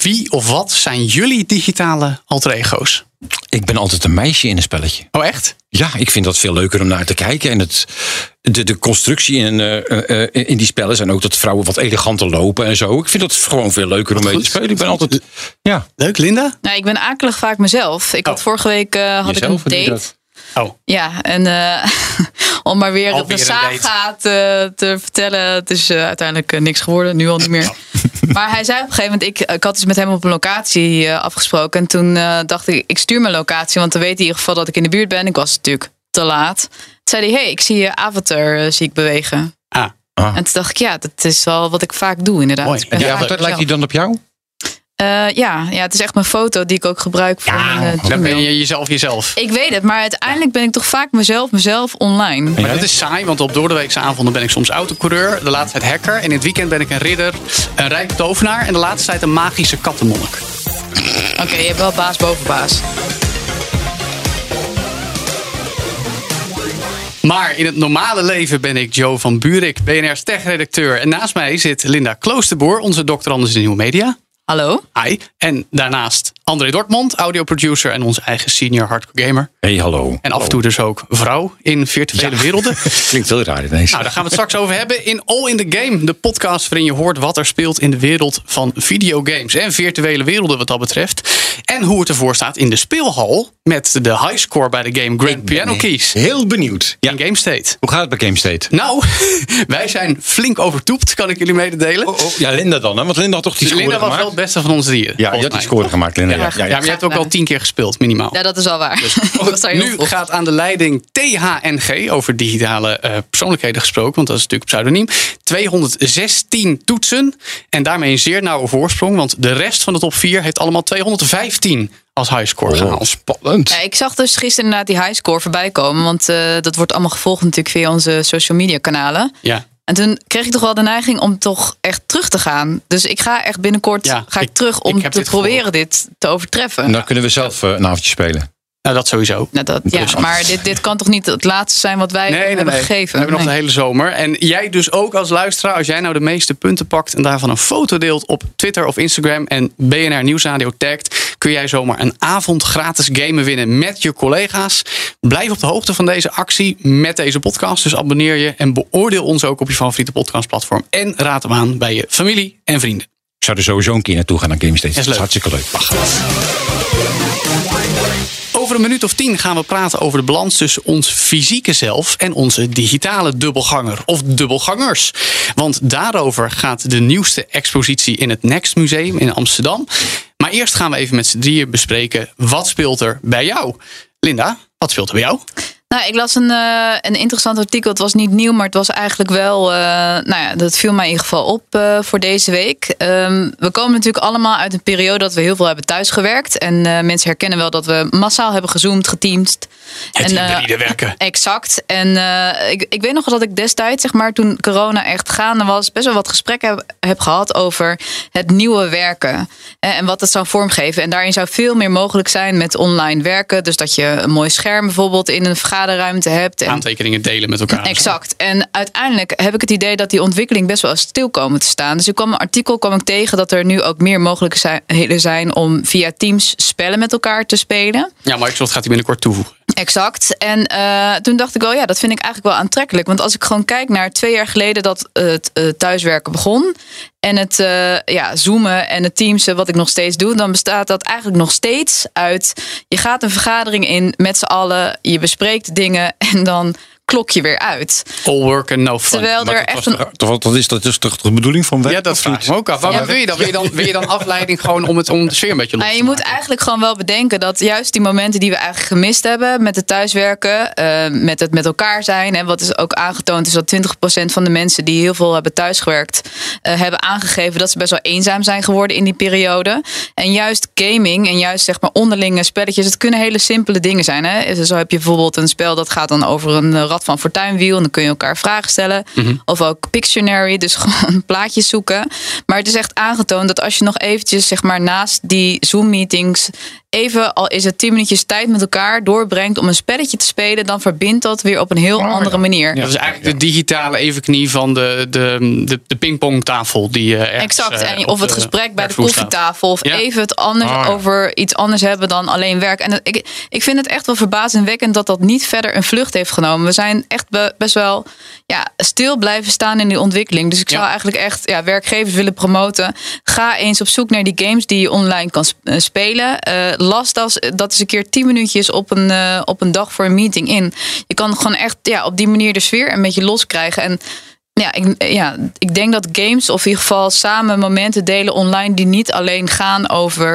Wie of wat zijn jullie digitale alter ego's? Ik ben altijd een meisje in een spelletje. Oh, echt? Ja, ik vind dat veel leuker om naar te kijken. En de constructie in die spellen zijn ook dat vrouwen wat eleganter lopen en zo. Ik vind dat gewoon veel leuker om mee te spelen. Ik ben altijd... Ja. Leuk, Linda? Nou, ik ben akelig vaak mezelf. Ik had vorige week had ik een date. Oh. Ja, en om maar weer de saga te vertellen. Het is uiteindelijk niks geworden, nu al niet meer. Maar hij zei op een gegeven moment, ik had dus met hem op een locatie afgesproken. En toen dacht ik stuur mijn locatie, want dan weet hij in ieder geval dat ik in de buurt ben. Ik was natuurlijk te laat. Toen zei hij, ik zie je avatar zie ik bewegen. En toen dacht ik, dat is wel wat ik vaak doe inderdaad. Mooi. En die avatar lijkt hij dan op jou? Ja, het is echt mijn foto die ik ook gebruik voor mijn dan ben je jezelf. Ik weet het, maar uiteindelijk ben ik toch vaak mezelf online. Maar dat is saai, want op doordeweekse avonden ben ik soms autocoureur, de laatste tijd hacker. En in het weekend ben ik een ridder, een rijke tovenaar en de laatste tijd een magische kattenmonnik. Oké, je hebt wel baas boven baas. Maar in het normale leven ben ik Joe van Buurik, BNR's tech-redacteur. En naast mij zit Linda Kloosterboer, onze dokter anders in nieuwe media. Hallo. Hi. En daarnaast André Dortmund, audioproducer en onze eigen senior hardcore gamer. Hey, hallo. En af en toe dus ook vrouw in virtuele werelden. Klinkt heel raar ineens. Nou, daar gaan we het straks over hebben in All in the Game. De podcast waarin je hoort wat er speelt in de wereld van videogames. En virtuele werelden wat dat betreft. En hoe het ervoor staat in de speelhal met de highscore bij de game Grand Piano Keys. Heel benieuwd. In GameState. Hoe gaat het bij GameState? Nou, wij zijn flink overtoept, kan ik jullie mededelen. Ja, Linda dan, hè? Want Linda had toch die score Linda was gemaakt? wel het beste van ons drieën. Ja, je had die score gemaakt, Linda. Ja, maar je hebt ook al 10 keer gespeeld, minimaal. Ja, dat is al waar. Dus, nu gaat aan de leiding THNG, over digitale persoonlijkheden gesproken, want dat is natuurlijk pseudoniem. 216 toetsen en daarmee een zeer nauwe voorsprong, want de rest van de top 4 heeft allemaal 215 als highscore gehaald. Spannend. Ja, ik zag dus gisteren inderdaad die highscore voorbij komen, want dat wordt allemaal gevolgd natuurlijk via onze social media kanalen. Ja. En toen kreeg ik toch wel de neiging om toch echt terug te gaan. Dus ik ga echt binnenkort terug om te proberen dit te overtreffen. Dan kunnen we zelf een avondje spelen. Nou, dat sowieso. Maar dit kan toch niet het laatste zijn wat wij hebben gegeven? We hebben nog de hele zomer. En jij dus ook als luisteraar, als jij nou de meeste punten pakt en daarvan een foto deelt op Twitter of Instagram en BNR Nieuwsradio tagt, kun jij zomaar een avond gratis gamen winnen met je collega's. Blijf op de hoogte van deze actie met deze podcast. Dus abonneer je en beoordeel ons ook op je favoriete podcastplatform. En raad hem aan bij je familie en vrienden. Ik zou er sowieso een keer naartoe gaan naar GameState. Dat is hartstikke leuk. Over een minuut of 10 gaan we praten over de balans tussen ons fysieke zelf en onze digitale dubbelganger of dubbelgangers. Want daarover gaat de nieuwste expositie in het Next Museum in Amsterdam. Maar eerst gaan we even met z'n drieën bespreken, wat speelt er bij jou? Linda, wat speelt er bij jou? Nou, ik las een interessant artikel. Het was niet nieuw, maar het was eigenlijk wel... dat viel mij in ieder geval op voor deze week. We komen natuurlijk allemaal uit een periode dat we heel veel hebben thuisgewerkt. En mensen herkennen wel dat we massaal hebben gezoomd, geteamd. Het hybride werken. Exact. En ik weet nog dat ik destijds, zeg maar, toen corona echt gaande was, best wel wat gesprekken heb gehad over het nieuwe werken. En wat het zou vormgeven. En daarin zou veel meer mogelijk zijn met online werken. Dus dat je een mooi scherm bijvoorbeeld in een vergaderruimte hebt. En aantekeningen delen met elkaar. Exact. En uiteindelijk heb ik het idee dat die ontwikkeling best wel stil komen te staan. Dus ik kwam een artikel tegen dat er nu ook meer mogelijkheden zijn om via Teams spellen met elkaar te spelen. Ja, Microsoft gaat die binnenkort toevoegen. Exact. En toen dacht ik wel, dat vind ik eigenlijk wel aantrekkelijk. Want als ik gewoon kijk naar 2 jaar geleden dat het thuiswerken begon en het zoomen en het teamsen wat ik nog steeds doe, dan bestaat dat eigenlijk nog steeds uit, je gaat een vergadering in met z'n allen, je bespreekt dingen en dan klok je weer uit. All work and no fun. Terwijl er echt dat is toch de bedoeling van werk? Ja, dat vraag ik me ook af. Wat wil je dan? Wil je dan afleiding gewoon om de sfeer een beetje los te maken? Je moet eigenlijk gewoon wel bedenken dat juist die momenten die we eigenlijk gemist hebben met het thuiswerken, met het met elkaar zijn, en wat is ook aangetoond is dat 20% van de mensen die heel veel hebben thuisgewerkt, hebben aangegeven dat ze best wel eenzaam zijn geworden in die periode. En juist gaming en juist zeg maar onderlinge spelletjes, het kunnen hele simpele dingen zijn. Hè? Zo heb je bijvoorbeeld een spel dat gaat dan over een Rad van Fortuinwiel en dan kun je elkaar vragen stellen. Mm-hmm. Of ook Pictionary, dus gewoon plaatjes zoeken. Maar het is echt aangetoond dat als je nog eventjes zeg maar naast die Zoom-meetings even, al is het 10 minuutjes tijd met elkaar doorbrengt om een spelletje te spelen, dan verbindt dat weer op een heel andere manier. Ja, dat is eigenlijk de digitale evenknie van de pingpongtafel die je exact. En of het gesprek bij de koffietafel. Of even het anders over iets anders hebben dan alleen werk. En ik vind het echt wel verbazingwekkend dat niet verder een vlucht heeft genomen. We zijn echt best wel stil blijven staan in die ontwikkeling. Dus ik zou eigenlijk echt werkgevers willen promoten. Ga eens op zoek naar die games die je online kan spelen. Dat is een keer 10 minuutjes op een dag voor een meeting in. Je kan gewoon echt op die manier de sfeer een beetje loskrijgen. En ik denk dat games of in ieder geval samen momenten delen online die niet alleen gaan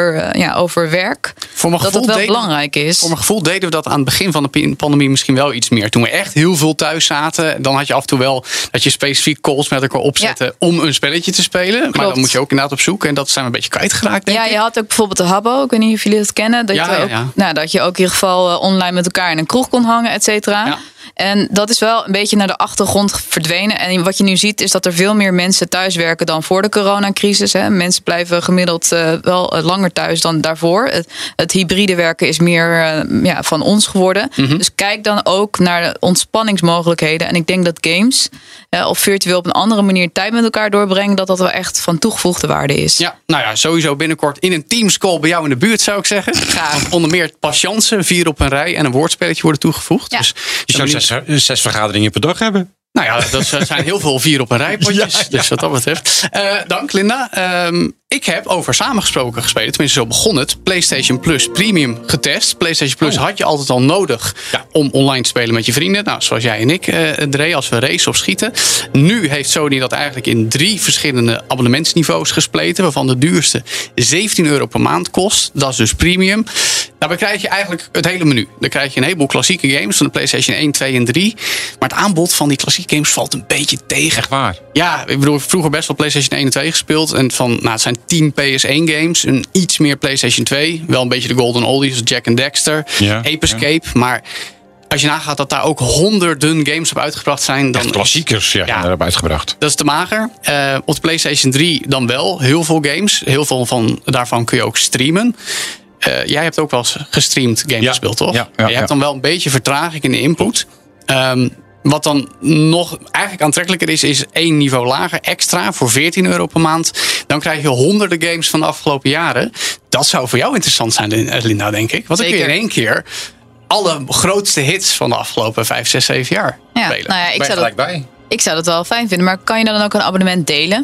over werk. Dat het wel belangrijk is. Voor mijn gevoel deden we dat aan het begin van de pandemie misschien wel iets meer. Toen we echt heel veel thuis zaten, dan had je af en toe wel dat je specifiek calls met elkaar opzette om een spelletje te spelen. Klopt. Maar dan moet je ook inderdaad op zoek. En dat zijn we een beetje kwijtgeraakt, denk ik. Je had ook bijvoorbeeld de Habbo. Ik weet niet of jullie dat kennen. Dat je ook in ieder geval online met elkaar in een kroeg kon hangen, et cetera. Ja. En dat is wel een beetje naar de achtergrond verdwenen. En wat je nu ziet is dat er veel meer mensen thuiswerken dan voor de coronacrisis. Hè. Mensen blijven gemiddeld wel langer thuis dan daarvoor. Het hybride werken is meer van ons geworden. Mm-hmm. Dus kijk dan ook naar de ontspanningsmogelijkheden. En ik denk dat games of virtueel op een andere manier tijd met elkaar doorbrengen, dat wel echt van toegevoegde waarde is. Ja, sowieso binnenkort in een Teams-call bij jou in de buurt, zou ik zeggen. Graag. Onder meer patiënten, 4 op een rij en een woordspelletje worden toegevoegd. Ja. Dus je zou 6 vergaderingen per dag hebben. Nou ja, dat zijn heel veel 4 op een rij potjes. Dus wat dat betreft. Dank, Linda. Ik heb over samengesproken gespeeld. Tenminste, zo begon het. PlayStation Plus Premium getest. PlayStation Plus had je altijd al nodig om online te spelen met je vrienden. Nou, zoals jij en ik deden als we racen of schieten. Nu heeft Sony dat eigenlijk in 3 verschillende abonnementsniveaus gespleten. Waarvan de duurste €17 per maand kost. Dat is dus premium. Daarbij krijg je eigenlijk het hele menu. Dan krijg je een heleboel klassieke games van de PlayStation 1, 2 en 3. Maar het aanbod van die klassieke games valt een beetje tegen. Echt waar? Ja, ik bedoel, vroeger best wel PlayStation 1 en 2 gespeeld. En het zijn 10 PS1 games. En iets meer PlayStation 2. Wel een beetje de golden oldies, zoals Jack and Dexter. Ape Escape. Maar als je nagaat dat daar ook honderden games op uitgebracht zijn. Dan echt klassiekers hebben uitgebracht. Dat is te mager. Op de PlayStation 3 dan wel heel veel games. Heel veel daarvan kun je ook streamen. Jij hebt ook wel eens gestreamd games gespeeld, toch? Ja, je hebt dan wel een beetje vertraging in de input. Wat dan nog eigenlijk aantrekkelijker is 1 niveau lager extra voor €14 per maand. Dan krijg je honderden games van de afgelopen jaren. Dat zou voor jou interessant zijn, Linda, denk ik. Want dan kun je in 1 keer alle grootste hits van de afgelopen 5, 6, 7 jaar spelen. Nou ja, ik zou dat wel fijn vinden. Maar kan je dan ook een abonnement delen?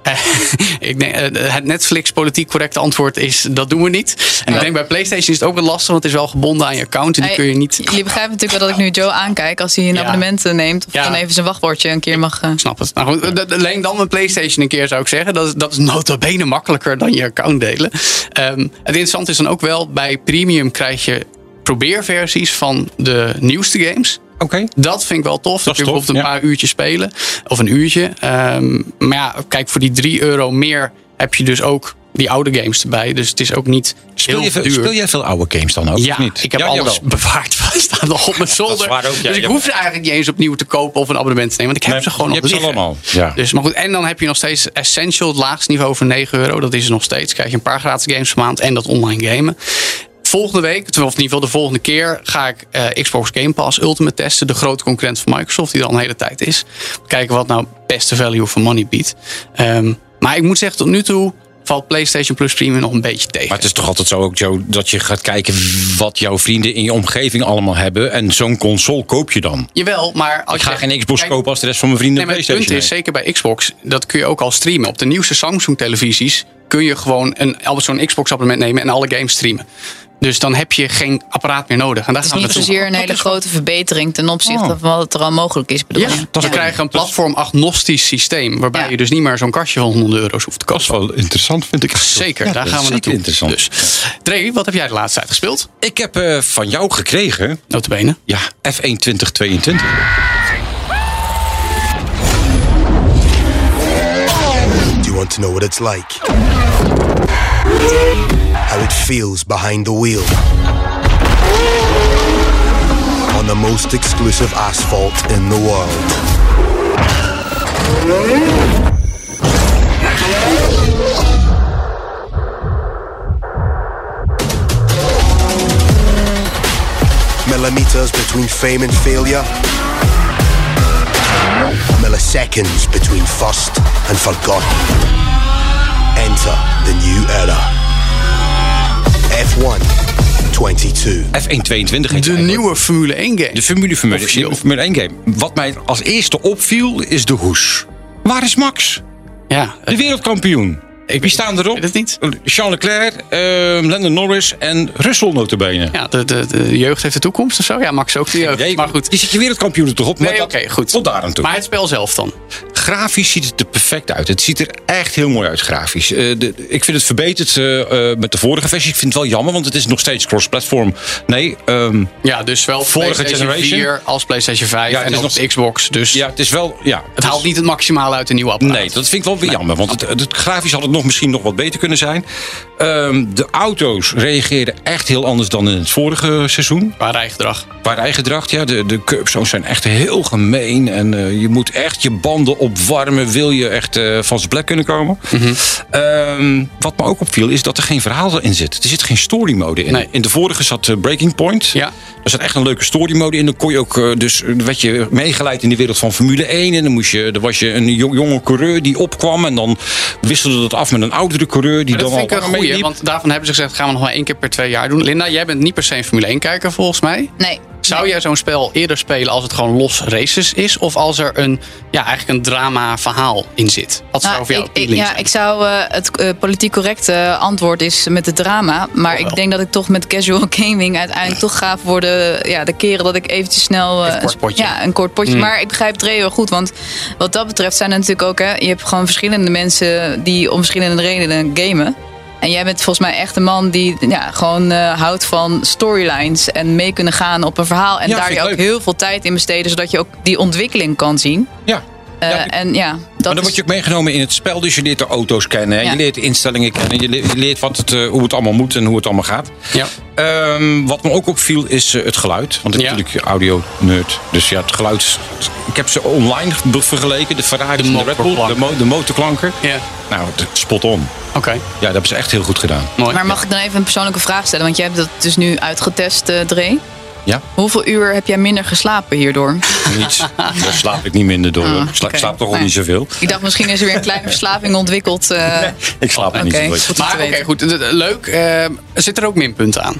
Ik denk, het Netflix politiek correcte antwoord is, dat doen we niet. En ik denk bij PlayStation is het ook wel lastig, want het is wel gebonden aan je account. En die kun je niet. Jullie begrijpen natuurlijk wel dat ik nu Joe aankijk als hij een abonnement neemt. Of dan even zijn wachtwoordje een keer mag. Ik snap het. Nou goed, leen dan een PlayStation een keer, zou ik zeggen. Dat is nota bene makkelijker dan je account delen. Het interessante is dan ook wel, bij Premium krijg je probeerversies van de nieuwste games. Okay. Dat vind ik wel tof. Dat kun je bijvoorbeeld een paar uurtjes spelen. Of een uurtje. Maar ja, kijk, voor die €3 meer heb je dus ook die oude games erbij. Dus het is ook niet heel duur. Speel jij veel oude games dan ook? Ja, of niet? Ik heb alles bewaard. Staan nog op mijn zolder. Ook, dus ik hoef ze eigenlijk niet eens opnieuw te kopen of een abonnement te nemen. Want ik heb ze gewoon nog liggen. Allemaal. Ja. Dus, maar goed, en dan heb je nog steeds Essential, het laagste niveau voor €9. Dat is er nog steeds. Krijg je een paar gratis games per maand en dat online gamen. Volgende week, of in ieder geval de volgende keer, ga ik Xbox Game Pass Ultimate testen. De grote concurrent van Microsoft, die er al een hele tijd is. Kijken wat nou beste value for money biedt. Maar ik moet zeggen, tot nu toe valt PlayStation Plus Premium nog een beetje tegen. Maar het is toch altijd zo ook, Joe, dat je gaat kijken wat jouw vrienden in je omgeving allemaal hebben. En zo'n console koop je dan. Jawel, maar ik ga geen Xbox kopen als de rest van mijn vrienden PlayStation het punt is, zeker bij Xbox, dat kun je ook al streamen. Op de nieuwste Samsung televisies kun je gewoon zo'n Xbox abonnement nemen en alle games streamen. Dus dan heb je geen apparaat meer nodig. En daar het is niet zozeer een hele grote verbetering ten opzichte van wat er al mogelijk is. We krijgen een platform-agnostisch systeem. Waarbij je dus niet meer zo'n kastje van €100 hoeft te kopen. Dat is wel interessant, vind ik. Zeker, daar gaan we naartoe. Interessant. Dus, Dre, wat heb jij de laatste tijd gespeeld? Ik heb van jou gekregen. Nota bene. Ja, F1 2022. Do you want to know what it's like? How it feels behind the wheel. On the most exclusive asphalt in the world. Millimeters between fame and failure. Milliseconds between first and forgotten. Enter the new era. F1 22. F1 22 heet De hij. nieuwe Formule 1 game. De Formule Officieel. 1 game. Wat mij als eerste opviel is de hoes. Waar is Max? Ja, De wereldkampioen. Wie staan erop? weet het niet. Charles Leclerc, Lando Norris en Russell notabene. Ja, de jeugd heeft de toekomst of zo. Ja, Max ook de jeugd. Nee, maar goed. Die zit je wereldkampioen er toch op? Nee, oké, goed. Tot daar aan toe. Maar het spel zelf dan? Grafisch ziet het er perfect uit. Het ziet er echt heel mooi uit grafisch. Ik vind het verbeterd met de vorige versie. Ik vind het wel jammer, want het is nog steeds cross-platform. Nee, Ja, dus wel Vorige PlayStation generation. 4 als PlayStation 5 Ja, het en is ook nog- de Xbox. Dus ja, het is wel... Ja, het haalt niet het maximale uit de nieuwe apparaat. Nee, dat vind ik wel weer jammer. Want het grafisch had het misschien nog wat beter kunnen zijn. De auto's reageerden echt heel anders dan in het vorige seizoen. Qua rijgedrag. Qua rijgedrag, ja. De curbzones zijn echt heel gemeen. En je moet echt je banden opwarmen. Wil je echt van zijn plek kunnen komen. Wat me ook opviel is dat er geen verhaal in zit. Er zit geen story mode in. Nee. In de vorige zat Breaking Point. Ja. Er zat echt een leuke story mode in. Dan kon je ook, dus werd je meegeleid in de wereld van Formule 1. En dan was je een jonge coureur die opkwam. En dan wisselde dat af met een oudere coureur die Maar dat dan vind ik al een goeie, meeliep. want daarvan hebben ze gezegd, gaan we nog maar 1 keer per 2 jaar doen. Linda, jij bent niet per se een Formule 1 kijker volgens mij. Nee. Zou jij zo'n spel eerder spelen als het gewoon los races is? Of als er eigenlijk een drama verhaal in zit? Wat zou voor jou appealing zijn? ik zou het politiek correcte antwoord is met het drama. Maar ik denk dat ik toch met casual gaming uiteindelijk toch ga voor de keren dat ik eventjes snel... Even kort potje. Ja, een kort potje. Maar ik begrijp het heel goed. Want wat dat betreft zijn er natuurlijk ook... je hebt gewoon verschillende mensen die om verschillende redenen gamen. En jij bent volgens mij echt een man die gewoon houdt van storylines en mee kunnen gaan op een verhaal. En Ja, daar vind je ik ook leuk. heel veel tijd in besteden, zodat je ook die ontwikkeling kan zien. Ja. En ja, Maar dat dan word je ook meegenomen in het spel. Dus je leert de auto's kennen. Ja. Je leert de instellingen kennen. Je leert hoe het allemaal moet en hoe het allemaal gaat. Ja. Wat me ook opviel is het geluid. Want ik ben natuurlijk audio-nerd. Dus ja, het geluid... Ik heb ze online vergeleken. De Ferrari en de Red Bull. De motorklanken. Ja. Nou, spot on. Oké, Ja, dat hebben ze echt heel goed gedaan. mooi. Maar mag ik dan even een persoonlijke vraag stellen? Want jij hebt dat dus nu uitgetest, Dre. Ja, Hoeveel uur heb jij minder geslapen hierdoor? niets. Daar slaap ik niet minder door. Ah, Ik oké. slaap toch al Nee. niet zoveel. Ik dacht misschien is er weer een kleine verslaving ontwikkeld. Ik slaap er niet Oké, zoveel. goed om te Maar oké, weten. goed. Leuk. Zitten er ook minpunten aan?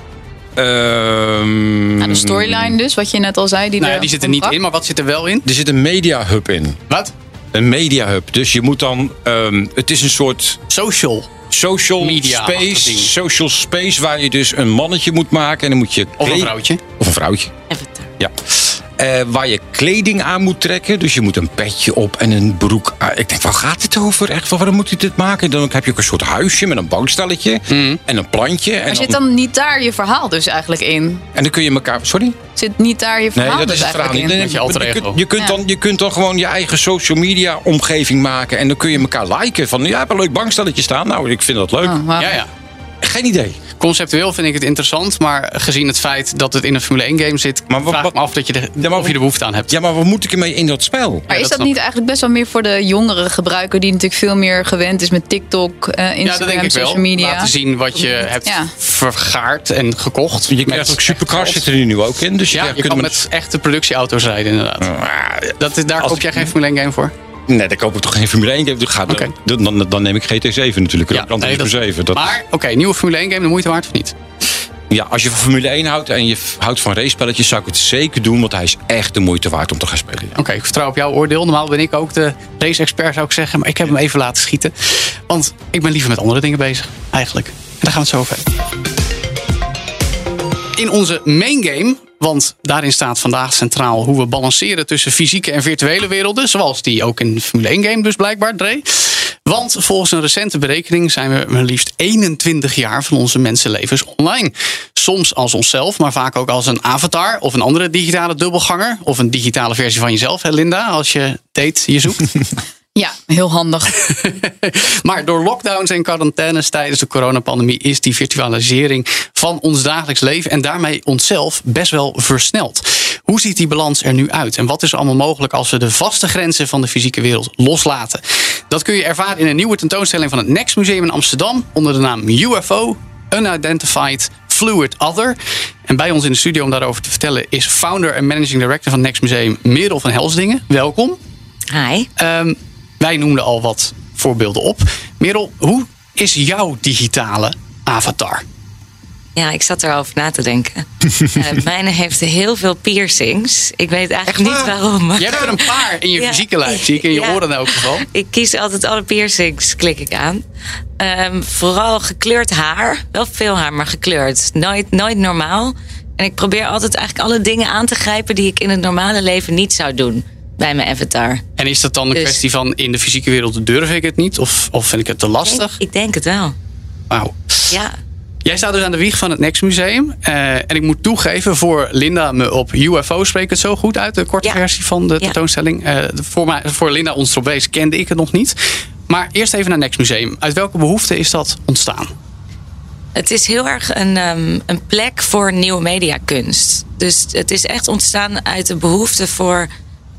De storyline dus, wat je net al zei. Nou ja, die zit er niet in, maar wat zit er wel in? Er zit een media hub in. Wat? Een media hub. Dus je moet dan... het is een soort... Social. Social Media-achtig ding. space, social space waar je dus een mannetje moet maken en dan moet je Of een vrouwtje. Of een vrouwtje. Ja. Waar je kleding aan moet trekken. Dus je moet een petje op en een broek aan. Ik denk, waar gaat het over? Echt, waarom moet je dit maken? Dan heb je ook een soort huisje met een bankstelletje en een plantje. En Maar zit dan niet daar je verhaal dus eigenlijk in? en dan kun je elkaar... Sorry? Zit niet daar je verhaal Nee, dat dus is het verhaal eigenlijk niet. in? Met je alter ego. Je kunt dan gewoon je eigen social media omgeving maken. En dan kun je elkaar liken. Van, ja, ik heb een leuk bankstelletje staan. Nou, ik vind dat leuk. Oh, wauw. Ja. Geen idee. Conceptueel vind ik het interessant, maar gezien het feit dat het in een Formule 1 game zit, Maar vraag ik me af dat je of je er behoefte aan hebt. Ja, maar wat moet ik ermee in dat spel? Maar dat is dat snap niet ik. eigenlijk best wel meer voor de jongere gebruiker die natuurlijk veel meer gewend is met TikTok, Instagram, Ja, dat denk ik social wel. media? Laten zien wat je hebt Ja. vergaard en gekocht. Je krijgt ook supercars zitten er nu ook in. Dus Ja, je kunt kan er met echte productieauto's rijden inderdaad. Daar Als koop jij geen Formule 1 game voor? Nee, dan koop ik toch geen Formule 1 game. Oké. Dan neem ik GT7 natuurlijk. Gran Turismo 7. Maar oké, nieuwe Formule 1 game, de moeite waard of niet? Ja, als je van Formule 1 houdt en je houdt van racepelletjes, zou ik het zeker doen. Want hij is echt de moeite waard om te gaan spelen. Oké, ik vertrouw op jouw oordeel. Normaal ben ik ook de race-expert, zou ik zeggen. Maar ik heb hem even laten schieten. Want ik ben liever met andere dingen bezig, eigenlijk. En daar gaan we het zo over hebben. In onze main game, want daarin staat vandaag centraal hoe we balanceren tussen fysieke en virtuele werelden. Zoals die ook in de Formule 1 game dus blijkbaar, Dre. Want volgens een recente berekening zijn we maar liefst 21 jaar van onze mensenlevens online. Soms als onszelf, maar vaak ook als een avatar of een andere digitale dubbelganger. Of een digitale versie van jezelf, hè Linda, als je date je zoekt. Ja, heel handig. Maar door lockdowns en quarantaines tijdens de coronapandemie is die virtualisering van ons dagelijks leven en daarmee onszelf best wel versneld. Hoe ziet die balans er nu uit? En wat is er allemaal mogelijk als we de vaste grenzen van de fysieke wereld loslaten? Dat kun je ervaren in een nieuwe tentoonstelling van het Next Museum in Amsterdam onder de naam UFO, Unidentified Fluid Other. En bij ons in de studio om daarover te vertellen is founder en managing director van het Next Museum, Merel van Helsdingen. Welkom. Hi. Wij noemden al wat voorbeelden op. Merel, hoe is jouw digitale avatar? Ja, ik zat erover na te denken. Mijne heeft heel veel piercings. Ik weet eigenlijk niet waarom. Je hebt er een paar in je fysieke lijf, zie ik in je oren in elk geval. Ik kies altijd alle piercings, klik ik aan. Vooral gekleurd haar. Wel veel haar, maar gekleurd. Nooit normaal. En ik probeer altijd eigenlijk alle dingen aan te grijpen die ik in het normale leven niet zou doen bij mijn avatar. En is dat dan een kwestie van in de fysieke wereld durf ik het niet? Of vind ik het te lastig? Ik denk het wel. Wauw. Ja. Jij staat dus aan de wieg van het Next Museum. En ik moet toegeven, voor Linda me op UFO spreekt het zo goed uit. De korte versie van de tentoonstelling. Voor Linda ons erop wees kende ik het nog niet. Maar eerst even naar Next Museum. Uit welke behoefte is dat ontstaan? Het is heel erg een plek voor nieuwe mediakunst. Dus het is echt ontstaan uit de behoefte voor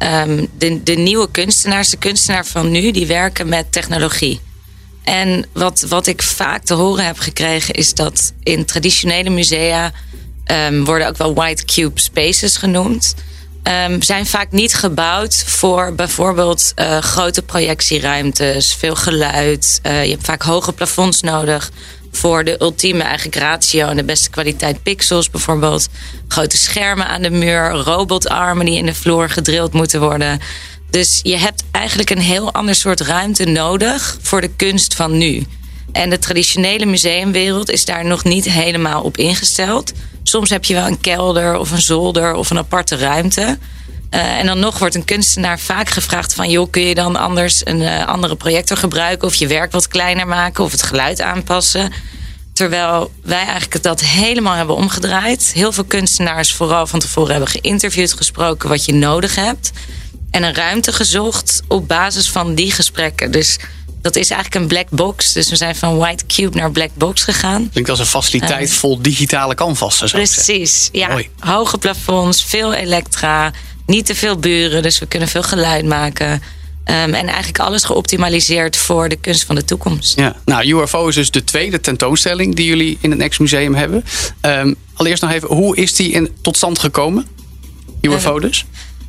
de nieuwe kunstenaars. De kunstenaar van nu, die werken met technologie. En wat ik vaak te horen heb gekregen is dat in traditionele musea worden ook wel white cube spaces genoemd. Zijn vaak niet gebouwd voor bijvoorbeeld grote projectieruimtes, veel geluid. Je hebt vaak hoge plafonds nodig voor de ultieme eigenlijk ratio en de beste kwaliteit pixels bijvoorbeeld. Grote schermen aan de muur, robotarmen die in de vloer gedrild moeten worden. Dus je hebt eigenlijk een heel ander soort ruimte nodig voor de kunst van nu. En de traditionele museumwereld is daar nog niet helemaal op ingesteld. Soms heb je wel een kelder of een zolder of een aparte ruimte. En dan nog wordt een kunstenaar vaak gevraagd van, joh, kun je dan anders een andere projector gebruiken of je werk wat kleiner maken of het geluid aanpassen. Terwijl wij eigenlijk dat helemaal hebben omgedraaid. Heel veel kunstenaars vooral van tevoren hebben geïnterviewd, gesproken wat je nodig hebt. En een ruimte gezocht op basis van die gesprekken. Dus dat is eigenlijk een black box. Dus we zijn van white cube naar black box gegaan. Klinkt als een faciliteit vol digitale canvassen. Precies, ja. Mooi. Hoge plafonds, veel elektra, niet te veel buren. Dus we kunnen veel geluid maken. En eigenlijk alles geoptimaliseerd voor de kunst van de toekomst. Ja. Nou, UFO is dus de tweede tentoonstelling die jullie in het Next Museum hebben. Allereerst nog even, hoe is die tot stand gekomen? UFO dus?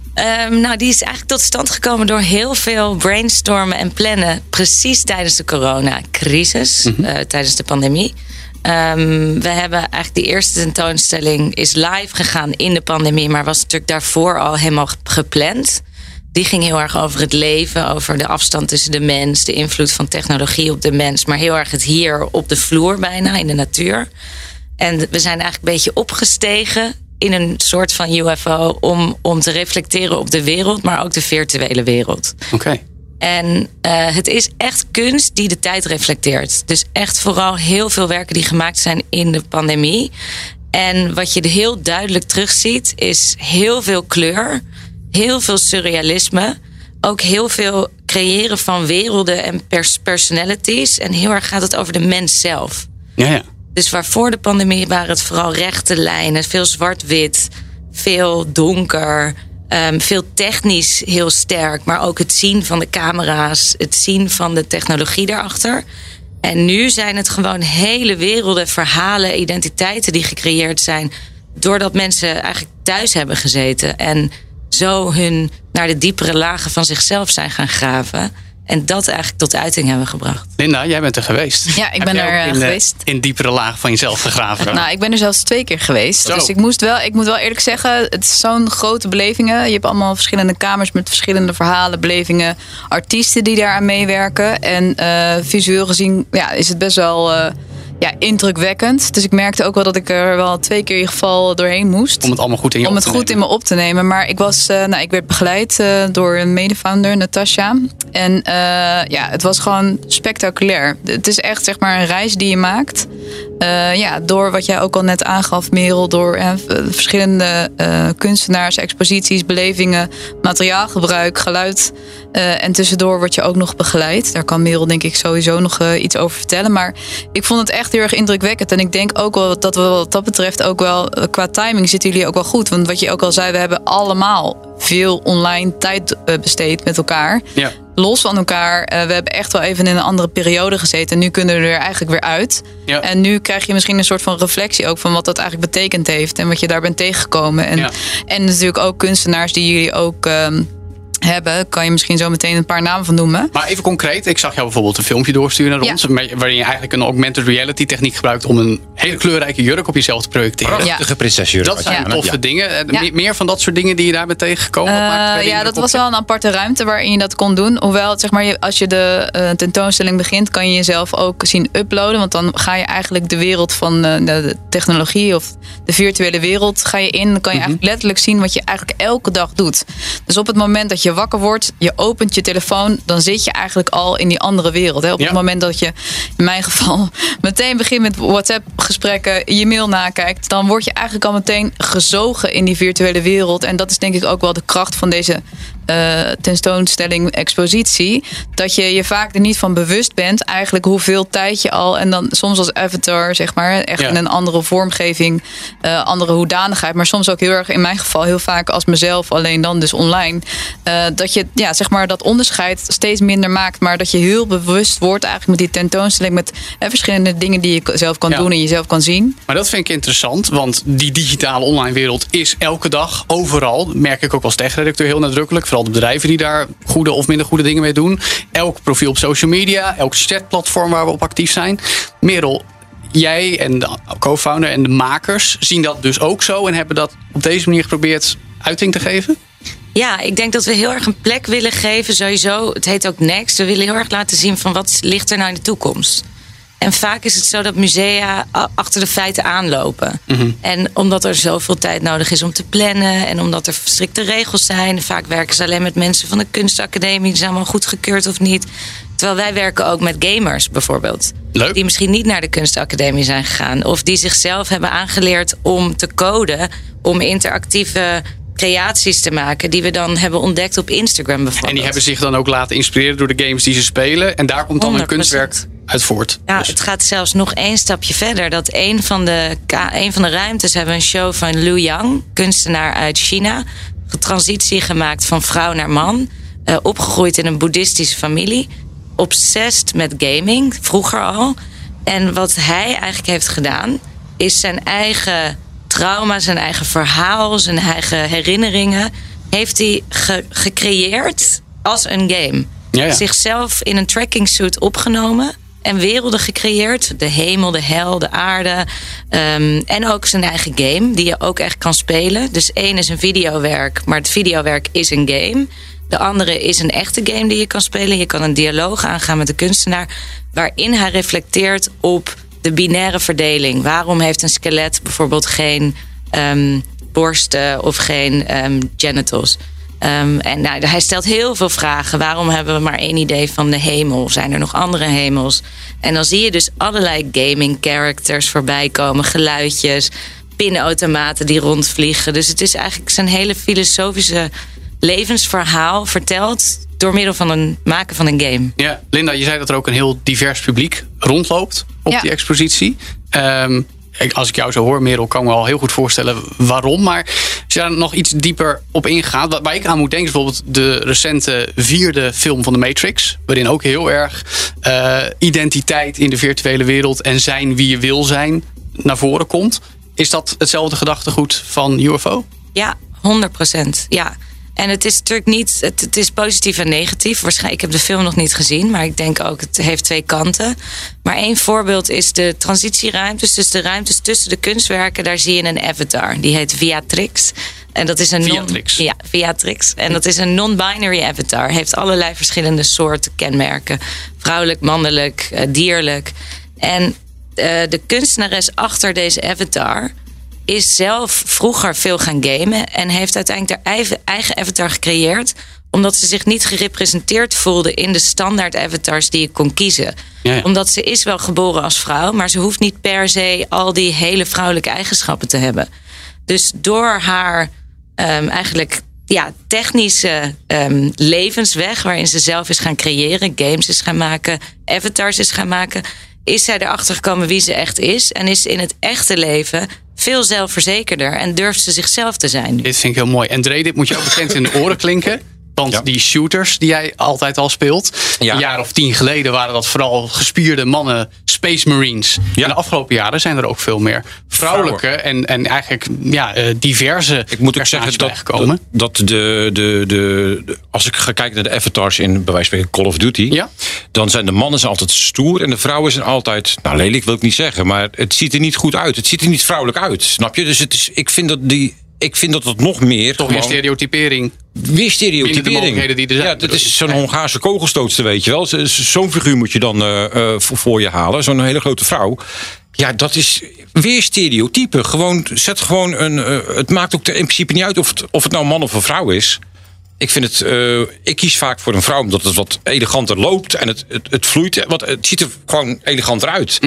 Die is eigenlijk tot stand gekomen door heel veel brainstormen en plannen. Precies tijdens de coronacrisis, tijdens de pandemie. We hebben eigenlijk die eerste tentoonstelling is live gegaan in de pandemie, maar was natuurlijk daarvoor al helemaal gepland. Die ging heel erg over het leven, over de afstand tussen de mens, de invloed van technologie op de mens, maar heel erg het hier op de vloer bijna, in de natuur. En we zijn eigenlijk een beetje opgestegen in een soort van UFO om te reflecteren op de wereld, maar ook de virtuele wereld. Oké. En het is echt kunst die de tijd reflecteert. Dus echt vooral heel veel werken die gemaakt zijn in de pandemie. En wat je heel duidelijk terugziet is heel veel kleur, heel veel surrealisme, ook heel veel creëren van werelden en personalities. En heel erg gaat het over de mens zelf. Ja. Dus waar voor de pandemie waren het vooral rechte lijnen, veel zwart-wit, veel donker, veel technisch heel sterk, maar ook het zien van de camera's, het zien van de technologie daarachter. En nu zijn het gewoon hele werelden, verhalen, identiteiten die gecreëerd zijn doordat mensen eigenlijk thuis hebben gezeten en zo hun naar de diepere lagen van zichzelf zijn gaan graven. En dat eigenlijk tot uiting hebben gebracht. Linda, jij bent er geweest. Ja, ik ben er geweest. In diepere lagen van jezelf gegraven. Nou, ik ben er zelfs 2 keer geweest. Zo. Dus ik moet wel eerlijk zeggen, het is zo'n grote belevingen. Je hebt allemaal verschillende kamers met verschillende verhalen, belevingen, artiesten die daaraan meewerken. En visueel gezien is het best wel indrukwekkend. Dus ik merkte ook wel dat ik er wel 2 keer in ieder geval doorheen moest. Om het allemaal goed in me op te nemen. Maar ik werd begeleid door een medefounder, Natasha. En het was gewoon spectaculair. Het is echt zeg maar een reis die je maakt. Door wat jij ook al net aangaf, Merel. Door verschillende kunstenaars, exposities, belevingen, materiaalgebruik, geluid. En tussendoor word je ook nog begeleid. Daar kan Merel denk ik sowieso nog iets over vertellen. Maar ik vond het echt heel erg indrukwekkend. En ik denk ook wel dat we wat dat betreft ook wel qua timing zitten jullie ook wel goed. Want wat je ook al zei, we hebben allemaal veel online tijd besteed met elkaar. Ja. los van elkaar. We hebben echt wel even in een andere periode gezeten. En nu kunnen we er eigenlijk weer uit. Ja. En nu krijg je misschien een soort van reflectie ook van wat dat eigenlijk betekend heeft. En wat je daar bent tegengekomen. En natuurlijk ook kunstenaars die jullie ook hebben. Kan je misschien zo meteen een paar namen van noemen. Maar even concreet, ik zag jou bijvoorbeeld een filmpje doorsturen naar ons. Waarin je eigenlijk een augmented reality techniek gebruikt om een hele kleurrijke jurk op jezelf te projecteren. Prachtige prinsesjurk. Dat zijn toffe dingen. Meer van dat soort dingen die je daar bent tegengekomen? Dat was wel een aparte ruimte waarin je dat kon doen. Hoewel, zeg maar, als je de tentoonstelling begint, kan je jezelf ook zien uploaden. Want dan ga je eigenlijk de wereld van de technologie of de virtuele wereld ga je in. Dan kan je eigenlijk letterlijk zien wat je eigenlijk elke dag doet. Dus op het moment dat je wakker wordt, je opent je telefoon, dan zit je eigenlijk al in die andere wereld. Hè? Op het moment dat je, in mijn geval, meteen begint met WhatsApp-gesprekken, je mail nakijkt, dan word je eigenlijk al meteen gezogen in die virtuele wereld. En dat is denk ik ook wel de kracht van deze tentoonstelling, expositie. Dat je je vaak er niet van bewust bent eigenlijk hoeveel tijd je al, en dan soms als avatar, zeg maar, echt in een andere vormgeving, andere hoedanigheid, maar soms ook heel erg, in mijn geval, heel vaak als mezelf, alleen dan dus online. Dat je zeg maar dat onderscheid steeds minder maakt, maar dat je heel bewust wordt eigenlijk met die tentoonstelling, met verschillende dingen die je zelf kan doen en jezelf kan zien. Maar dat vind ik interessant, want die digitale online wereld is elke dag overal. Dat merk ik ook als tech-redacteur heel nadrukkelijk. Vooral de bedrijven die daar goede of minder goede dingen mee doen. Elk profiel op social media, elk chatplatform waar we op actief zijn. Merel, jij en de co-founder en de makers zien dat dus ook zo en hebben dat op deze manier geprobeerd uiting te geven? Ja, ik denk dat we heel erg een plek willen geven. Sowieso, het heet ook Next. We willen heel erg laten zien van wat ligt er nou in de toekomst. En vaak is het zo dat musea achter de feiten aanlopen. En omdat er zoveel tijd nodig is om te plannen en omdat er strikte regels zijn. Vaak werken ze alleen met mensen van de kunstacademie. Die zijn allemaal goedgekeurd of niet. Terwijl wij werken ook met gamers bijvoorbeeld. Leuk. Die misschien niet naar de kunstacademie zijn gegaan. Of die zichzelf hebben aangeleerd om te coden. Om interactieve creaties te maken die we dan hebben ontdekt op Instagram bijvoorbeeld. En die hebben zich dan ook laten inspireren door de games die ze spelen. En daar komt dan 100%. een kunstwerk uit voort. Ja, Dus het gaat zelfs nog één stapje verder. Dat een van de ruimtes hebben een show van Liu Yang, kunstenaar uit China. Transitie gemaakt van vrouw naar man. Opgegroeid in een boeddhistische familie. Obsessed met gaming, vroeger al. En wat hij eigenlijk heeft gedaan, is zijn eigen trauma, zijn eigen verhaal, zijn eigen herinneringen heeft hij gecreëerd als een game. Ja. Zichzelf in een tracking suit opgenomen en werelden gecreëerd. De hemel, de hel, de aarde. En ook zijn eigen game, die je ook echt kan spelen. Dus één is een videowerk, maar het videowerk is een game. De andere is een echte game die je kan spelen. Je kan een dialoog aangaan met de kunstenaar, waarin hij reflecteert op de binaire verdeling. Waarom heeft een skelet bijvoorbeeld geen borsten of geen genitals? En hij stelt heel veel vragen. Waarom hebben we maar één idee van de hemel? Zijn er nog andere hemels? En dan zie je dus allerlei gaming characters voorbij komen. Geluidjes, pinautomaten die rondvliegen. Dus het is eigenlijk zijn hele filosofische levensverhaal verteld door middel van het maken van een game. Ja, Linda, je zei dat er ook een heel divers publiek rondloopt op die expositie. Als ik jou zo hoor, Merel, kan ik me al heel goed voorstellen waarom. Maar als je daar nog iets dieper op ingaat, waar ik aan moet denken is bijvoorbeeld de recente 4e film van de Matrix. Waarin ook heel erg identiteit in de virtuele wereld en zijn wie je wil zijn naar voren komt. Is dat hetzelfde gedachtegoed van UFO? Ja, 100%. Ja. En het is natuurlijk niet, het is positief en negatief. Waarschijnlijk, ik heb de film nog niet gezien, maar ik denk ook, het heeft twee kanten. Maar één voorbeeld is de transitieruimtes. Dus de ruimtes tussen de kunstwerken, daar zie je een avatar. Die heet Viatrix. En dat is een Viatrix. En dat is een non-binary avatar. Heeft allerlei verschillende soorten kenmerken. Vrouwelijk, mannelijk, dierlijk. En de kunstenares achter deze avatar is zelf vroeger veel gaan gamen en heeft uiteindelijk haar eigen avatar gecreëerd, omdat ze zich niet gerepresenteerd voelde in de standaard avatars die je kon kiezen. Ja. Omdat ze is wel geboren als vrouw, maar ze hoeft niet per se al die hele vrouwelijke eigenschappen te hebben. Dus door haar technische levensweg, waarin ze zelf is gaan creëren, games is gaan maken, avatars is gaan maken, is zij erachter gekomen wie ze echt is en is in het echte leven veel zelfverzekerder en durft ze zichzelf te zijn. Dit vind ik heel mooi. En Dre, dit moet je ook bekend in de oren klinken. Want die shooters die jij altijd al speelt. Een jaar of 10 geleden waren dat vooral gespierde mannen, Space Marines. Ja. En de afgelopen jaren zijn er ook veel meer vrouwelijke en eigenlijk diverse. Ik moet ook zeggen dat als ik ga kijken naar de avatars in bij wijze van spreken Call of Duty, dan zijn de mannen altijd stoer en de vrouwen zijn altijd, lelijk wil ik niet zeggen, maar het ziet er niet goed uit. Het ziet er niet vrouwelijk uit, snap je? Dus ik vind dat het nog meer... Toch weer stereotypering. Weer stereotypering. Die er zijn. Dat is zo'n Hongaarse kogelstootster, weet je wel. Zo'n figuur moet je dan voor je halen. Zo'n hele grote vrouw. Ja, dat is weer stereotype. Zet gewoon het maakt ook in principe niet uit of het nou een man of een vrouw is. Ik vind het... ik kies vaak voor een vrouw omdat het wat eleganter loopt. En het vloeit. Want het ziet er gewoon eleganter uit.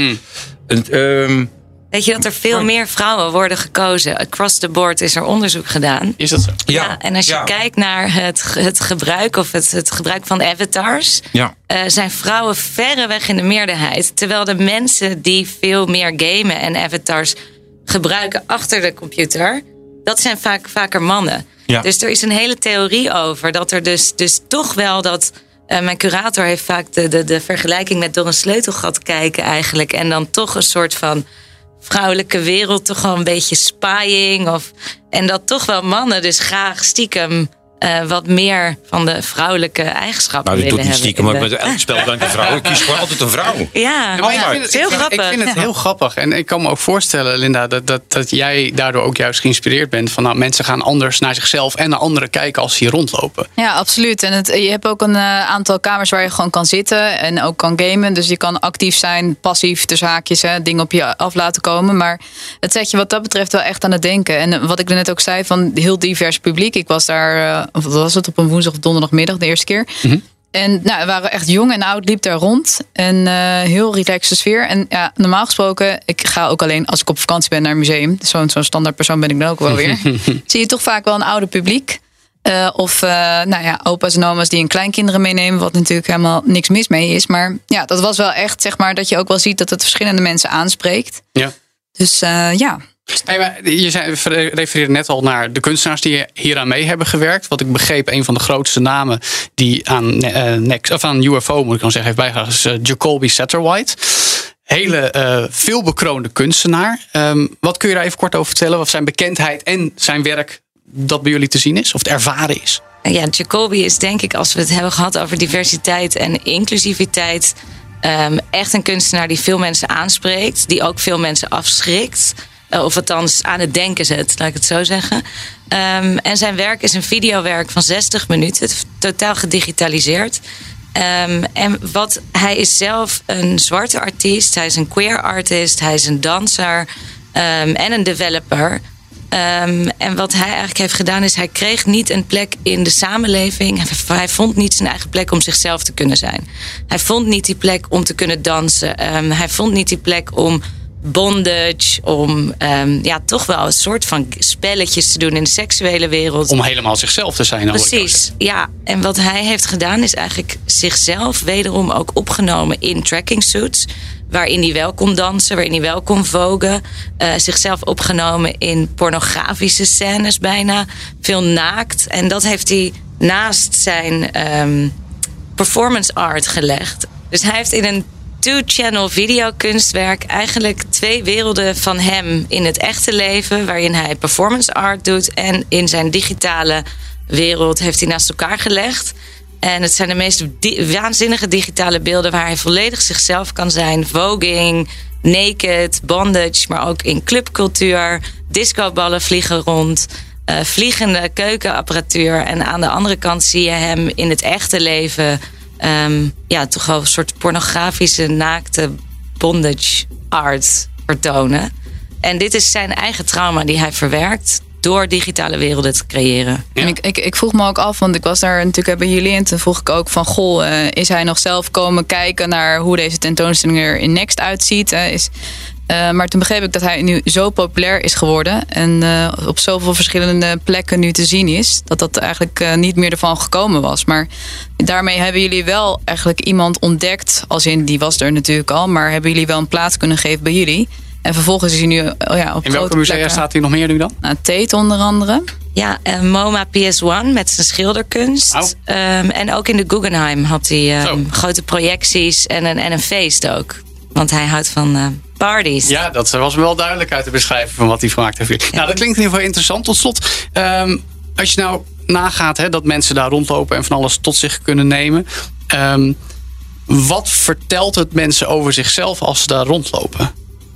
Weet je dat er veel meer vrouwen worden gekozen? Across the board is er onderzoek gedaan. Is dat zo? Ja, en als je kijkt naar het gebruik of het gebruik van avatars, zijn vrouwen verreweg in de meerderheid. Terwijl de mensen die veel meer gamen en avatars gebruiken achter de computer, dat zijn vaker mannen. Ja. Dus er is een hele theorie over dat er dus toch wel dat. Mijn curator heeft vaak de vergelijking met door een sleutelgat kijken eigenlijk. En dan toch een soort van vrouwelijke wereld, toch wel een beetje spying. En dat toch wel mannen dus graag stiekem wat meer van de vrouwelijke eigenschappen willen hebben. Nou, dat doet niet stiekem, maar met elk spel dan een vrouw. Ik kies gewoon altijd een vrouw. Ja, het is heel grappig. Ik vind het heel grappig. En ik kan me ook voorstellen, Linda, dat jij daardoor ook juist geïnspireerd bent van mensen gaan anders naar zichzelf en naar anderen kijken als ze hier rondlopen. Ja, absoluut. En je hebt ook een aantal kamers waar je gewoon kan zitten en ook kan gamen. Dus je kan actief zijn, passief, tussen haakjes, dingen op je af laten komen. Maar het zet je wat dat betreft wel echt aan het denken. En wat ik net ook zei, van heel divers publiek. Ik was daar, wat was het, op een woensdag of donderdagmiddag de eerste keer. Mm-hmm. En we waren echt jong en oud, liep daar rond. En heel relaxte sfeer. En normaal gesproken, ik ga ook alleen als ik op vakantie ben naar een museum. Zo'n standaard persoon ben ik dan ook wel weer. Zie je toch vaak wel een ouder publiek. Of opa's en oma's die hun kleinkinderen meenemen. Wat natuurlijk helemaal niks mis mee is. Maar ja, dat was wel echt, zeg maar, dat je ook wel ziet dat het verschillende mensen aanspreekt. Ja. Dus ja. Hey, maar je refereerde net al naar de kunstenaars die hier aan mee hebben gewerkt. Wat ik begreep, een van de grootste namen die aan UFO, moet ik dan zeggen, heeft bijgedragen, is Jacoby Satterwhite. Hele veelbekroonde kunstenaar. Wat kun je daar even kort over vertellen? Wat zijn bekendheid en zijn werk dat bij jullie te zien is? Of het ervaren is? Ja, Jacoby is denk ik, als we het hebben gehad over diversiteit en inclusiviteit, echt een kunstenaar die veel mensen aanspreekt. Die ook veel mensen afschrikt. Of althans aan het denken zet, laat ik het zo zeggen. En zijn werk is een videowerk van 60 minuten. Totaal gedigitaliseerd. En hij is zelf een zwarte artiest. Hij is een queer artist. Hij is een danser. En een developer. En wat hij eigenlijk heeft gedaan is, hij kreeg niet een plek in de samenleving. Hij vond niet zijn eigen plek om zichzelf te kunnen zijn. Hij vond niet die plek om te kunnen dansen. Hij vond niet die plek om bondage, om toch wel een soort van spelletjes te doen in de seksuele wereld. Om helemaal zichzelf te zijn. Precies, ja. En wat hij heeft gedaan is eigenlijk zichzelf wederom ook opgenomen in tracking suits, waarin hij wel kon dansen, waarin hij wel kon vogen. Zichzelf opgenomen in pornografische scènes bijna, veel naakt. En dat heeft hij naast zijn performance art gelegd. Dus hij heeft in een 2-channel videokunstwerk eigenlijk 2 werelden van hem in het echte leven, waarin hij performance art doet, en in zijn digitale wereld heeft hij naast elkaar gelegd. En het zijn de meest waanzinnige digitale beelden waar hij volledig zichzelf kan zijn. Voging, naked, bondage, maar ook in clubcultuur. Discoballen vliegen rond. Vliegende keukenapparatuur. En aan de andere kant zie je hem in het echte leven toch wel een soort pornografische, naakte bondage art vertonen. En dit is zijn eigen trauma die hij verwerkt door digitale werelden te creëren. Ja. En ik vroeg me ook af, want ik was daar natuurlijk bij jullie en toen vroeg ik ook van, is hij nog zelf komen kijken naar hoe deze tentoonstelling er in Next uitziet? Maar toen begreep ik dat hij nu zo populair is geworden en op zoveel verschillende plekken nu te zien is, dat eigenlijk niet meer ervan gekomen was. Maar daarmee hebben jullie wel eigenlijk iemand ontdekt, als in, die was er natuurlijk al, maar hebben jullie wel een plaats kunnen geven bij jullie? En vervolgens is hij nu op in welke musea staat hij nog meer nu dan? Tate onder andere. Ja, MoMA PS1 met zijn schilderkunst. Oh. En ook in de Guggenheim had hij grote projecties en een feest ook. Want hij houdt van parties. Ja, dat was me wel duidelijk uit te beschrijven van wat hij gemaakt heeft. Ja. Nou, dat klinkt in ieder geval interessant. Tot slot, als je nou nagaat dat mensen daar rondlopen en van alles tot zich kunnen nemen. Wat vertelt het mensen over zichzelf als ze daar rondlopen?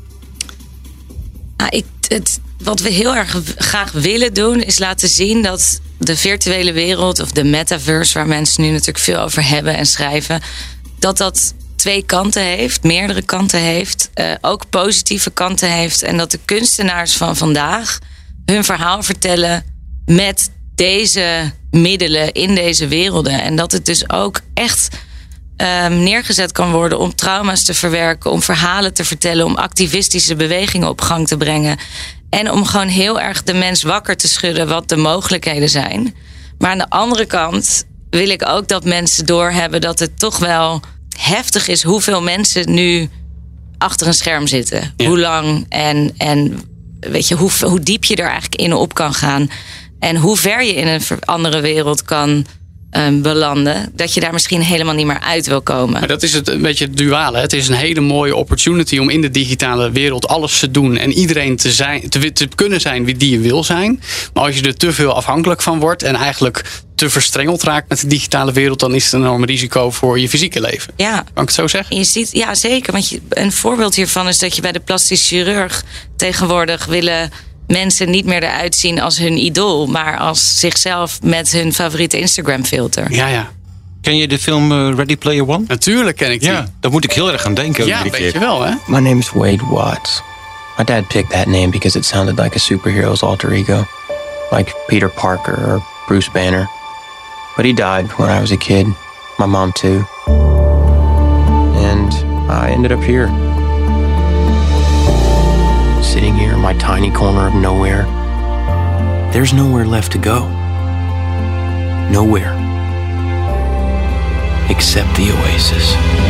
Wat we heel erg graag willen doen is laten zien dat de virtuele wereld of de metaverse, waar mensen nu natuurlijk veel over hebben en schrijven, dat 2 kanten heeft, meerdere kanten heeft, ook positieve kanten heeft. En dat de kunstenaars van vandaag hun verhaal vertellen met deze middelen in deze werelden. En dat het dus ook echt neergezet kan worden om trauma's te verwerken, om verhalen te vertellen, om activistische bewegingen op gang te brengen. En om gewoon heel erg de mens wakker te schudden wat de mogelijkheden zijn. Maar aan de andere kant wil ik ook dat mensen doorhebben dat het toch wel heftig is hoeveel mensen nu achter een scherm zitten. Ja. Hoe lang en weet je, hoe diep je er eigenlijk in op kan gaan. En hoe ver je in een andere wereld kan belanden, dat je daar misschien helemaal niet meer uit wil komen. Maar dat is een beetje het duale. Het is een hele mooie opportunity om in de digitale wereld alles te doen en iedereen te kunnen zijn wie die je wil zijn. Maar als je er te veel afhankelijk van wordt en eigenlijk te verstrengeld raakt met de digitale wereld, dan is het een enorm risico voor je fysieke leven. Ja. Kan ik het zo zeggen? Je ziet, ja, zeker. Want een voorbeeld hiervan is dat je bij de plastisch chirurg tegenwoordig willen mensen niet meer eruit zien als hun idool, maar als zichzelf met hun favoriete Instagram filter. Ja. Ken je de film Ready Player One? Natuurlijk ken ik die. Ja, daar moet ik heel erg aan denken. Ja, weet je wel, hè? My name is Wade Watts. My dad picked that name because it sounded like a superhero's alter ego. Like Peter Parker or Bruce Banner. But he died when I was a kid. My mom too. And I ended up here. Sitting here in my tiny corner of nowhere. There's nowhere left to go. Nowhere. Except the Oasis.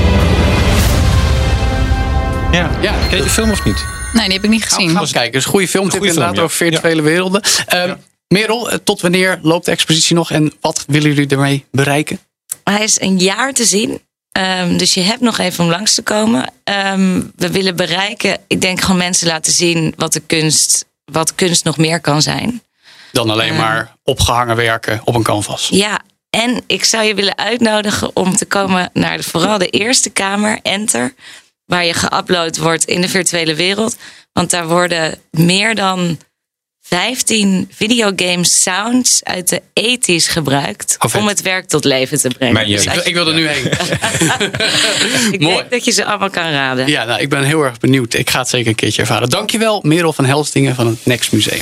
Ja. Ken je de film of niet? Nee, die heb ik niet gezien. Gaan we kijken. Dus een goede filmtip inderdaad over virtuele werelden. Merel, tot wanneer loopt de expositie nog en wat willen jullie ermee bereiken? Hij is een jaar te zien. Dus je hebt nog even om langs te komen. We willen bereiken, ik denk gewoon mensen laten zien wat kunst nog meer kan zijn. Dan alleen maar opgehangen werken op een canvas. Ja, en ik zou je willen uitnodigen om te komen naar vooral de eerste kamer, Enter, waar je geüpload wordt in de virtuele wereld. Want daar worden meer dan 15 videogame sounds uit de 80's gebruikt om het werk tot leven te brengen. Dus ik wil er nu heen. Ik denk dat je ze allemaal kan raden. Ja, nou, ik ben heel erg benieuwd. Ik ga het zeker een keertje ervaren. Dankjewel, Merel van Helsdingen van het Next Museum.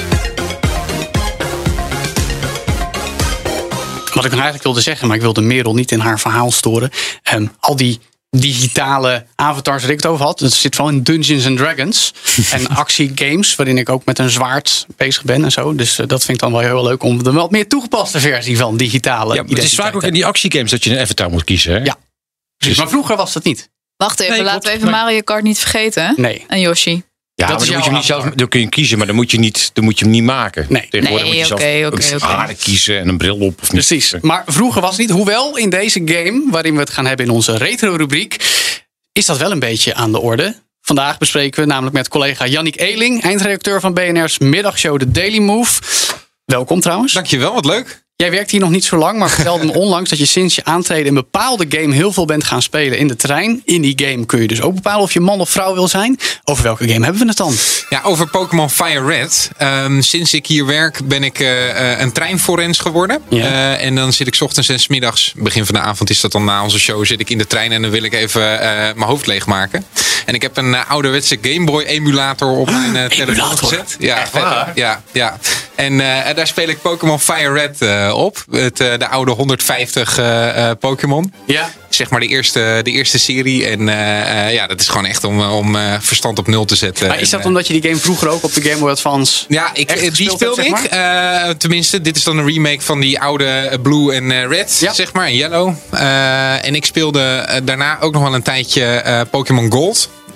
Wat ik nog eigenlijk wilde zeggen, maar ik wilde Merel niet in haar verhaal storen. Al die digitale avatars waar ik het over had. Dat zit vooral in Dungeons and Dragons. En actiegames, waarin ik ook met een zwaard bezig ben en zo. Dus dat vind ik dan wel heel leuk om de wat meer toegepaste versie van digitale. Ja, het is vaak ook in die actiegames dat je een avatar moet kiezen. Hè? Ja, precies. Maar vroeger was dat niet. Wacht even, laten we even Mario Kart niet vergeten. Nee. En Yoshi. Ja, dat dan moet je niet zelf, dan kun je kiezen, maar dan moet je hem niet maken. Nee. Tegenwoordig moet je zelf een haren kiezen en een bril op. Of niet. Precies. Maar vroeger was het niet. Hoewel in deze game, waarin we het gaan hebben in onze retro-rubriek, is dat wel een beetje aan de orde. Vandaag bespreken we namelijk met collega Yannick Eeling, eindredacteur van BNR's middagshow The Daily Move. Welkom trouwens. Dankjewel, wat leuk. Jij werkt hier nog niet zo lang, maar vertelde me onlangs dat je sinds je aantreden een bepaalde game heel veel bent gaan spelen in de trein. In die game kun je dus ook bepalen of je man of vrouw wil zijn. Over welke game hebben we het dan? Ja, over Pokémon Fire Red. Sinds ik hier werk ben ik een treinforens geworden. Ja. En dan zit ik 's ochtends en 's middags, begin van de avond is dat dan na onze show, zit ik in de trein en dan wil ik even mijn hoofd leegmaken. En ik heb een ouderwetse Game Boy emulator op mijn telefoon gezet. Ja, vet. Ja. En daar speel ik Pokémon Fire Red op. De oude 150 Pokémon. Ja. Zeg maar de eerste serie. En dat is gewoon echt om verstand op nul te zetten. Maar is dat omdat je die game vroeger ook op de Game Boy Advance die speelde ik. Tenminste, dit is dan een remake van die oude Blue en Red, zeg maar, en Yellow. En ik speelde daarna ook nog wel een tijdje Pokémon Gold.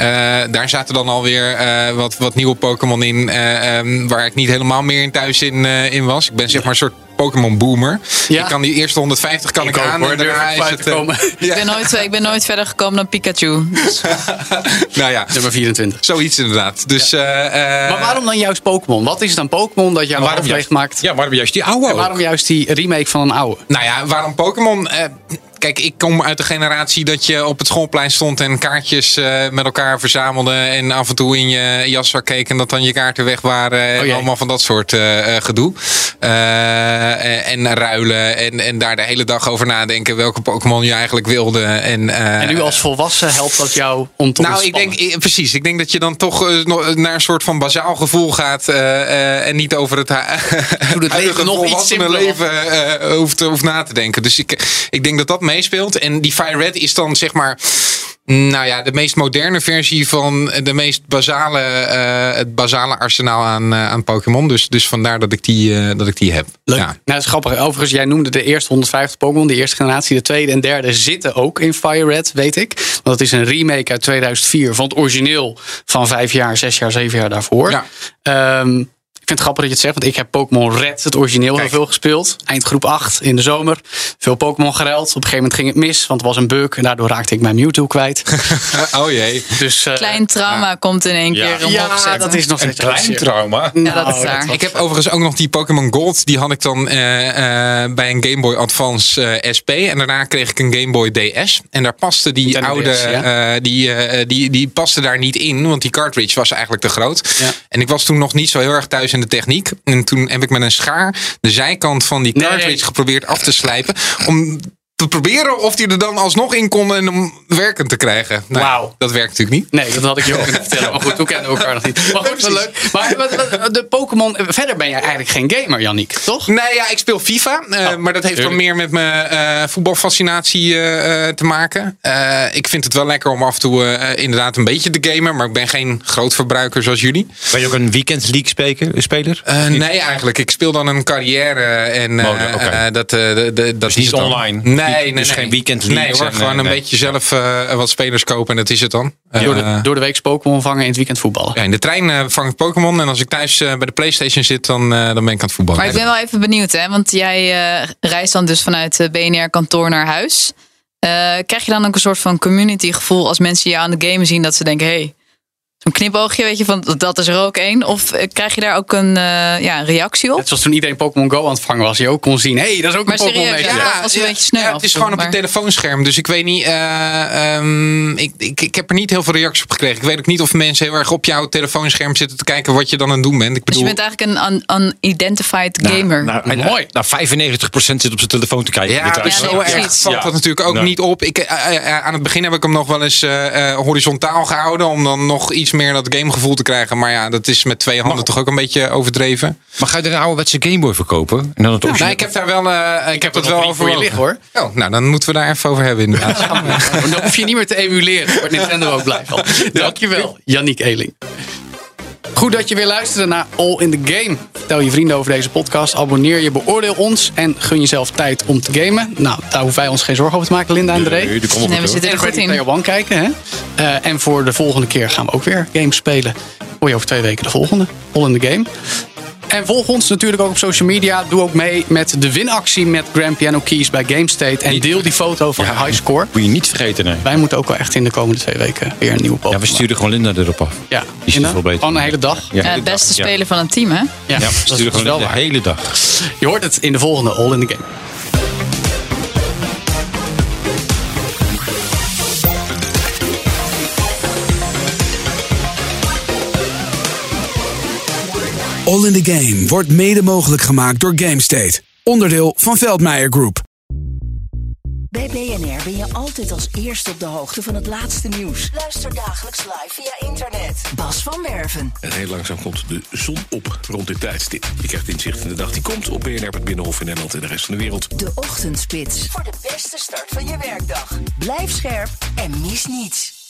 Daar zaten dan alweer wat nieuwe Pokémon in. Waar ik niet helemaal meer in thuis in was. Ik ben zeg maar een soort Pokémon boomer. Ja. Ik kan die eerste 150 kan ik aan. Hoor, En daarna is het... Ik ben nooit verder gekomen dan Pikachu. Dus. Nou ja, Nummer 24. zoiets inderdaad. Dus, Maar waarom dan juist Pokémon? Wat is het aan Pokémon dat jou Waarom juist? maakt? Ja, waarom juist die oude En ook? waarom juist die remake van een oude? Nou ja, waarom Pokémon? Kijk, ik kom uit de generatie dat je op het schoolplein stond en kaartjes met elkaar verzamelde. En af en toe in je jaszak keek en dat dan je kaarten weg waren. En allemaal van dat soort gedoe. En ruilen en daar de hele dag over nadenken welke Pokémon je eigenlijk wilde. En nu als volwassen helpt dat jou om te ontspannen? Precies. Ik denk dat je dan toch naar een soort van bazaal gevoel gaat. En niet over het huidige nog iets volwassene simpeler. leven hoeft na te denken. Dus ik denk dat dat meespeelt. En die Fire Red is dan zeg maar... Nou ja, de meest moderne versie van de meest basale, het basale arsenaal aan Pokémon. Dus vandaar dat ik die heb. Leuk. Ja. Nou, dat is grappig. Overigens, jij noemde de eerste 150 Pokémon. De eerste generatie, de tweede en derde zitten ook in Fire Red, weet ik. Want dat is een remake uit 2004 van het origineel van 5 jaar, 6 jaar, 7 jaar daarvoor. Ja. Ik vind het grappig dat je het zegt, want ik heb Pokémon Red, het origineel, heel veel gespeeld. Eindgroep 8 in de zomer. Veel Pokémon geruild. Op een gegeven moment ging het mis, want er was een bug. En daardoor raakte ik mijn Mewtwo kwijt. Oh jee. Dus, Klein trauma komt in één keer omhoog zetten. dat is nog Een steeds klein trauma. Ja, dat is waar. Ik heb overigens ook nog die Pokémon Gold. Die had ik dan bij een Game Boy Advance SP. En daarna kreeg ik een Game Boy DS. En daar paste die Nintendo oude... DS, ja. Die paste daar niet in. Want die cartridge was eigenlijk te groot. Ja. En ik was toen nog niet zo heel erg thuis in de techniek. En toen heb ik met een schaar de zijkant van die cartridge geprobeerd af te slijpen. Om te proberen of die er dan alsnog in kon en om werkend te krijgen. Nou, Wauw. Dat werkt natuurlijk niet. Nee, dat had ik je ook kunnen vertellen. Maar goed, toen kennen we elkaar nog niet. Maar goed, wel leuk. Maar de Pokémon... Verder ben jij eigenlijk geen gamer, Yannick, toch? Nee, ja, ik speel FIFA. Maar dat heeft dan meer met mijn voetbalfascinatie te maken. Ik vind het wel lekker om af en toe inderdaad een beetje te gamen. Maar ik ben geen groot verbruiker zoals jullie. Ben je ook een Weekend League speler? Nee, eigenlijk. Ik speel dan een carrière. En dat Dus is niet het dan. online? Nee, dus geen Weekend League? Nee hoor, gewoon een beetje zelf wat spelers kopen en dat is het dan. Door de week Pokémon vangen in het weekend voetballen. Ja, in de trein vang ik Pokémon. En als ik thuis bij de PlayStation zit, dan ben ik aan het voetballen. Maar ik ben wel even benieuwd, hè? Want jij reist dan dus vanuit BNR-kantoor naar huis. Krijg je dan ook een soort van community gevoel als mensen je aan de game zien dat ze denken, hey, zo'n knipoogje, weet je, van dat is er ook één? Of krijg je daar ook een reactie op? Net zoals toen iedereen Pokémon Go aan het vangen was. Je ook kon zien, hey, dat is ook Maar een Pokémon. serieus, meester. ja, dat was een beetje sneu. Ja, het is gewoon op je telefoonscherm. Dus ik weet niet. Ik heb er niet heel veel reacties op gekregen. Ik weet ook niet of mensen heel erg op jouw telefoonscherm zitten te kijken wat je dan aan het doen bent. Ik Dus bedoel, je bent eigenlijk een unidentified gamer. Mooi. Nou, 95% zit op zijn telefoon te kijken. ja, dus Ja, zo nee, erg precies. valt dat natuurlijk ook niet op. Aan het begin heb ik hem nog wel eens horizontaal gehouden. Om dan nog iets meer dat gamegevoel te krijgen. Maar ja, dat is met 2 handen toch ook een beetje overdreven. Maar ga je er een ouderwetse Game Boy verkopen? En dan het Nee, ik heb daar wel, ik heb het wel over voor je liggen, hoor. Oh, nou, dan moeten we daar even over hebben inderdaad. Dan hoef je niet meer te emuleren. Wordt Nintendo ook blij van. Dankjewel, Yannick Eeling. Goed dat je weer luisterde naar All in the Game. Vertel je vrienden over deze podcast. Abonneer je, beoordeel ons. En gun jezelf tijd om te gamen. Nou, daar hoeven wij ons geen zorgen over te maken, Linda en Dre. Nee, we zitten er En goed Ready in. Player One kijken. Hè? En voor de volgende keer gaan we ook weer games spelen. Hoor je over 2 weken de volgende. All in the Game. En volg ons natuurlijk ook op social media. Doe ook mee met de winactie met Grand Piano Keys bij GameState. En deel die foto van de highscore. Moet je niet vergeten, nee. Wij moeten ook wel echt in de komende 2 weken weer een nieuwe Pokémon. Ja, we sturen gewoon Linda erop af. Ja, Die is er veel beter. Gewoon een hele dag. Ja, Het beste speler van een team, hè? Ja, Ja, we dat sturen is gewoon wel de waar. hele dag. Je hoort het in de volgende All in the Game. All in the Game wordt mede mogelijk gemaakt door GameState. Onderdeel van Veldmeijer Group. Bij BNR ben je altijd als eerste op de hoogte van het laatste nieuws. Luister dagelijks live via internet. Bas van Werven. En heel langzaam komt de zon op rond dit tijdstip. Je krijgt inzicht in de dag die komt op BNR, het Binnenhof in Nederland en de rest van de wereld. De Ochtendspits. Voor de beste start van je werkdag. Blijf scherp en mis niets.